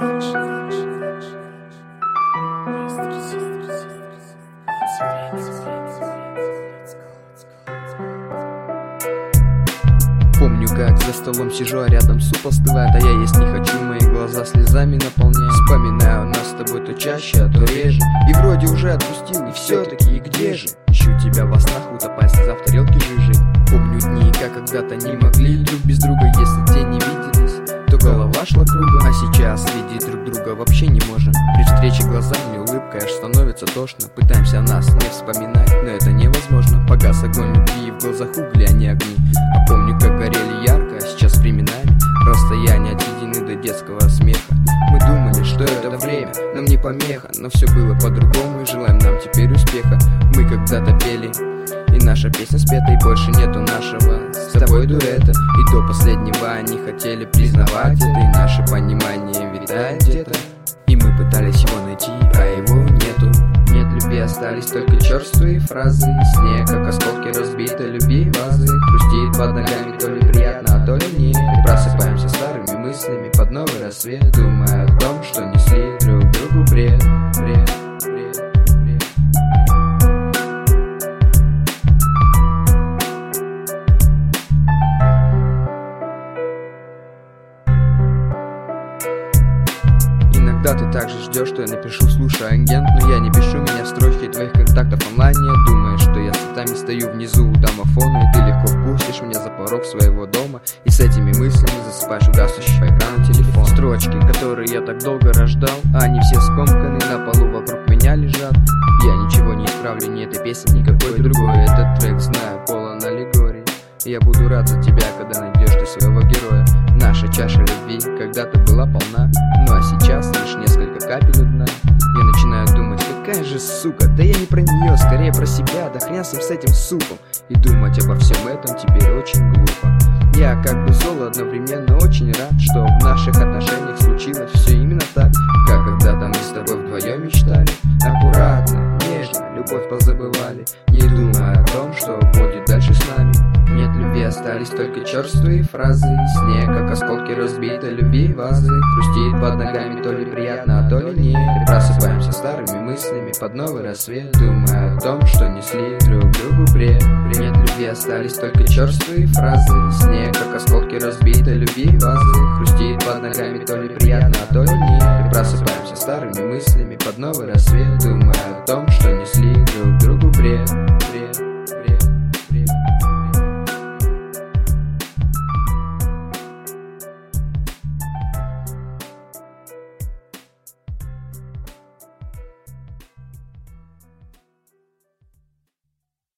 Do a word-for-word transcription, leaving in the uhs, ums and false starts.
Помню, как за столом сижу, а рядом суп остывает, а я есть не хочу, мои глаза слезами наполняют. Вспоминаю нас с тобой то чаще, а то реже, и вроде уже отпустил, и все-таки, и где же? Ищу тебя во снах, утопая слеза в тарелке жижи. Помню дни, как когда-то не могли друг без друга, если день не виделись, то голова шла кругом. А сейчас видеть друг друга вообще не можем. При встрече глазами улыбка, аж становится тошно. Пытаемся о нас не вспоминать, но это невозможно. Погас огонь любви, и в глазах угли, а не огни. А помню, как горели ярко, а сейчас временами расстояния отведены до детского смеха. Мы думали, что это время нам не помеха, но все было по-другому, и желаем нам теперь успеха. Мы когда-то пели, и наша песня спета, и больше нету нашего с тобой дуэта. И до последнего они хотели признавать это, и наше понимание витает где-то. И мы пытались его найти, а его нету. Нет любви, остались только черствые фразы. Снег, как осколки разбитой любви вазы, хрустит под ногами, то ли приятно, а то ли нет. И просыпаемся старыми мыслями под новый рассвет, думая о том, что несли друг другу бред, бред, бред. Иногда ты также ждешь, что я напишу, слушай, агент, но я не пишу, меня строчки твоих контактов онлайн. Не думаешь, что я цветами стою внизу у домофона, и ты легко впустишь меня за порог своего дома, и с этими мыслями засыпаешь у гаснущего экрана телефон. Строчки, которые я так долго рождал, а они все скомканы, на полу вокруг меня лежат. Я ничего не исправлю, ни этой песни, никакой другой. Этот трек, знаю, полон аллегорий. Я буду рад за тебя, когда найдешь ты своего героя. Наша чаша любви когда-то была полна, ну а сейчас лишь несколько капель у дна. Я начинаю думать, какая же сука, да я не про нее, скорее про себя, да хрен с ним, с этим супом. И думать обо всем этом теперь очень глупо. Я как бы зол, одновременно очень рад, что в наших отношениях случилось все именно так, как когда-то мы с тобой вдвоем мечтали. Аккуратно, нежно, любовь позабывали, не думая о том, что будет дальше с нами. Нет любви, остались только черствые фразы. Снег, как осколки разбитой любви вазы, хрустит под ногами, то ли приятно, а то ли нет. И просыпаемся старыми мыслями под новый рассвет, думая о том, что несли друг другу бред. Нет любви, остались только черствые фразы. Снег, как осколки разбитой любви вазы, хрустит под ногами, то ли приятно, а то ли нет. И просыпаемся старыми мыслями под новый рассвет, думая о том, что несли друг другу бред, бред.